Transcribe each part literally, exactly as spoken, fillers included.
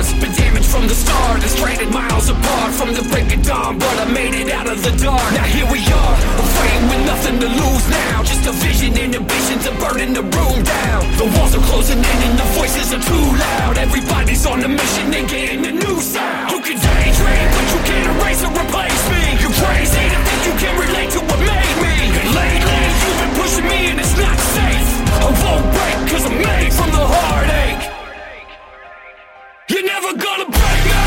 hearts been damaged from the start, and stranded miles apart from the break of dawn. But I made it out of the dark. Now here we are, afraid with nothing to lose now. Just a vision and ambition to burning the room down. The walls are closing in and the voices are too loud. Everybody's on a mission and getting a new sound. You can daydream, but you can't erase or replace me. You're crazy to think you can relate to what made me. And lately you've been pushing me and it's not safe. I won't break cause I'm made from the heartache. You're never gonna break me.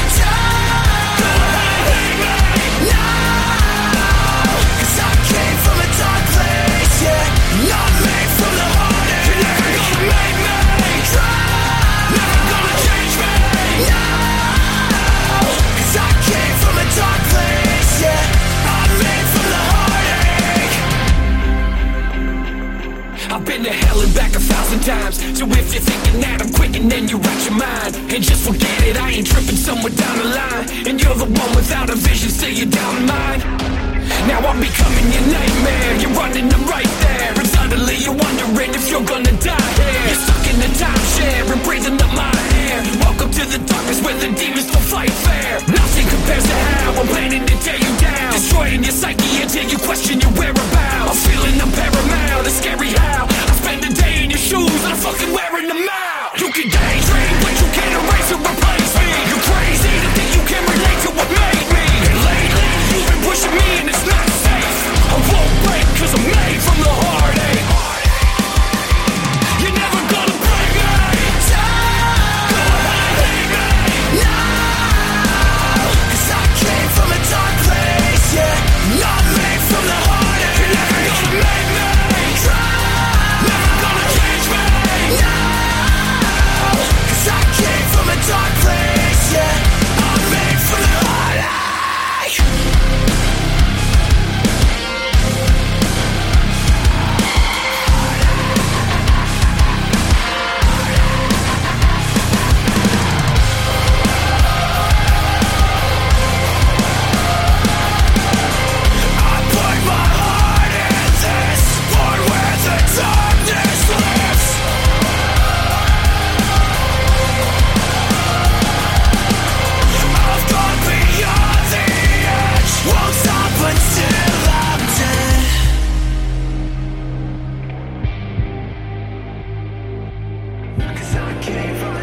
I've been to hell and back a thousand times. So if you're thinking that I'm quitting, then you're out your mind. And just forget it, I ain't tripping somewhere down the line. And you're the one without a vision, still you're down in mine. Now I'm becoming your nightmare. You're running, I'm right there. And suddenly you're wondering if you're gonna die here. You're stuck in the timeshare and breathing up my air. Welcome to the darkness where the demons still fight fair. Nothing compares to how I'm planning to tear you down, destroying your psyche until you question your whereabouts. I'm feeling I'm paramount, it's scary how I spend a day in your shoes and I'm fucking wearing them out. You can daydream, but you can't erase or replace me. You're crazy to think you can relate to what made me. And lately you've been pushing me and it's not safe. I won't break cause I'm made from the heartache. You're never gonna break me. Go ahead, hate me. No, cause I came from a dark place, yeah. Not made from the heartache. You're never gonna make me. Never gonna change me. No, cause I came from a dark place, yeah. I'm made from the heartache. Cause I came from